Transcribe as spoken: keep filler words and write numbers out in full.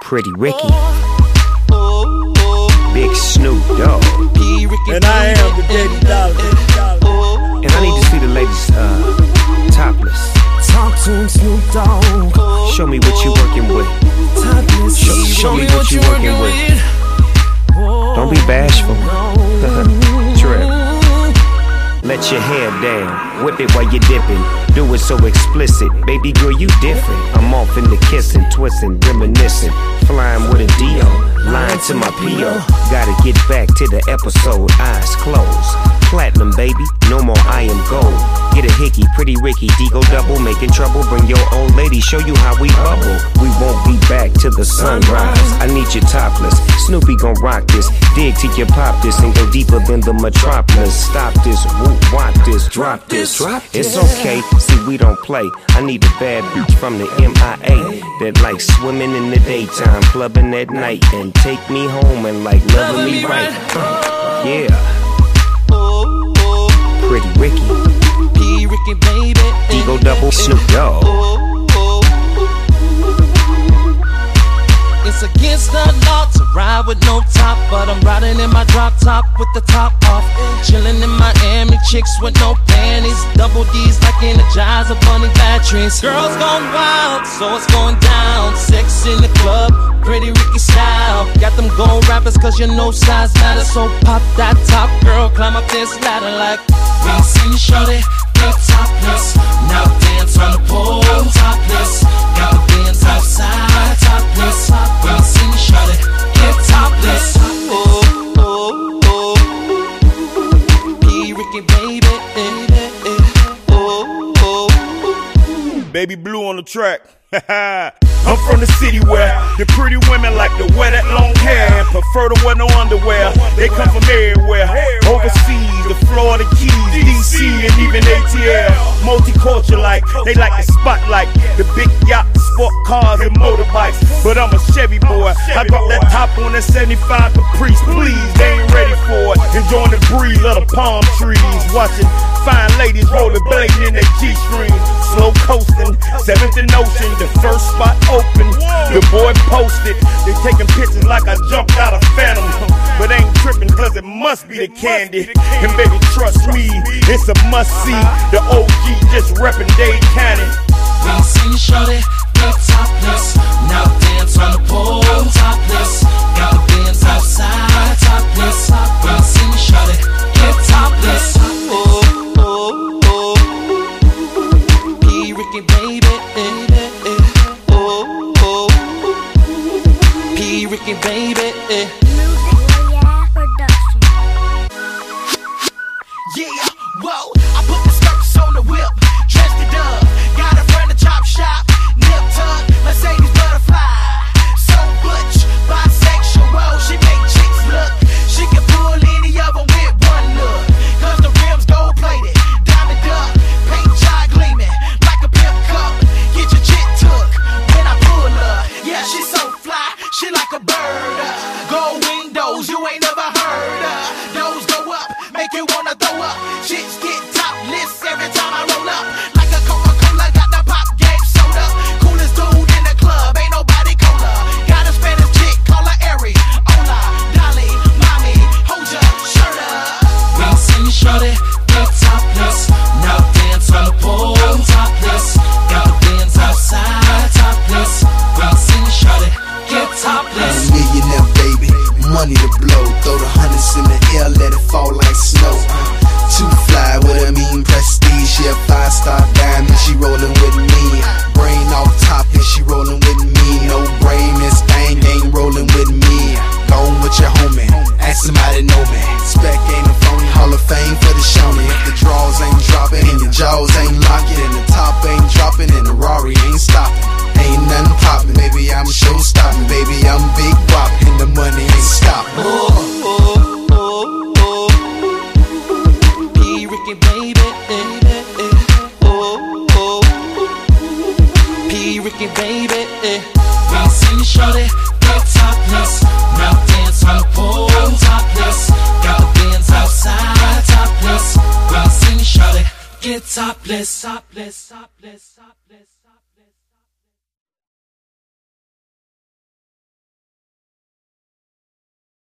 Pretty Ricky, Big Snoop Dogg, and I am the Daddy Dollar. And I need to see the ladies uh, topless. Talk to him, Snoop Dogg. Show me what you working with. Topless. Show, show me what you working with. Don't be bashful. Trip. Let your hair down, whip it while you're dipping. Do it so explicit, baby girl, you different. I'm off in the kissing, twisting, reminiscing. Flying with a D O, lying to my P O. Gotta get back to the episode, eyes closed. Platinum, baby, no more I am gold. Get a hickey, Pretty Ricky, Digo double, making trouble. Bring your old lady, show you how we bubble. We won't be back till the sunrise. I need you topless, Snoopy gon' rock this. Dig till you pop this and go deeper than the metropolis. Stop this, whoop, wop this, drop this. It's okay, see we don't play. I need a bad bitch from the M I A that likes swimming in the daytime, clubbing at night, and take me home and like loving me right. Uh, yeah. Pretty Ricky, P. Ricky, baby. Digo double, Snoop Dogg. It's against the law to ride with no top, but I'm riding in my drop top with the top off. Chilling in Miami, chicks with no panties. Double D's like Energizer Bunny batteries. Girls gone wild, so it's going down. Sex in the club, Pretty Ricky style. Got them gold rappers cause you know size matters. So pop that top, girl, climb up this ladder like we ain't seen you, shorty, get topless. Now dance on the pole, topless. Got the bands outside, topless. We ain't seen you, shorty, get topless. Oh, oh, oh. P. Ricky, baby. Oh, oh. Baby Blue on the track. I'm from the city where the pretty women like to wear that long hair and prefer to wear no underwear. They come from everywhere, overseas, the Florida Keys, D C, and even A T L. Multicultural like, they like the spotlight, the big yacht, sport cars, and motorbikes. But I'm a Chevy boy, I drop that top on that seventy-five Caprice, please, they ain't ready for it. Enjoying the breeze of the palm trees, watching fine ladies rollerblading in their G-string, slow coasting, seventh and Ocean, the first spot open, the boy posted. They taking pictures like I jumped out of Phantom, but ain't tripping cause it must be the candy. And baby, trust me, it's a must see. The O G just reppin' Dade County. We ain't seen you, shorty, get topless. Now dance on the pole, topless. Got the bands outside, topless. We ain't seen you, shorty, get topless. Oh, oh, oh. P. Ricky, baby. Oh, oh. P. Ricky, baby. Yeah, whoa, I put the skirts on the whip, dressed it up, got a friend to chop shop, nip tuck, Mercedes butterfly, so butch, bisexual, she make chicks look, she can pull any of them with one look, cause the rims gold plated, diamond up, paint job gleaming, like a pimp cup, get your chick took, when I pull her, yeah, she so fly, she like a bird, gold windows, you ain't never heard of, those go up, make you wanna throw up. Chicks get topless every time I roll up. Like a Coca-Cola, got the pop game soda. Coolest dude in the club, ain't nobody cola. Got a Spanish chick, call her Ari. Hola, Dolly, mommy, hold your shirt up. We ain't seen you, shorty, get topless. Now dance on the pole, topless. Got the bands outside, topless. We ain't seen you, shorty, get topless. Millionaire baby, money to blow. Throw the hundreds in the air, let it fall like snow. Too fly with a mean prestige. She a five star diamond, she rollin' with me. Brain off top and she rollin' with me. No brain, this thing ain't rollin' with me. Gone with your homie, ask somebody know me. Spec ain't a phony, Hall of Fame for the showny. If the draws ain't dropping and your jaws ain't locking, and the top ain't dropping and the Rari ain't stopping, ain't nothing poppin'. Baby, I'm show stopping. Baby, I'm big wop and the money ain't stopping. Oh, oh, oh, oh. P. Ricky, baby. Oh, oh. P. Ricky, baby. We ain't seen you, shorty, get topless. Now dance on the pole, topless. Got the bands outside, topless. We ain't seen you, shorty, get topless, topless, topless, topless.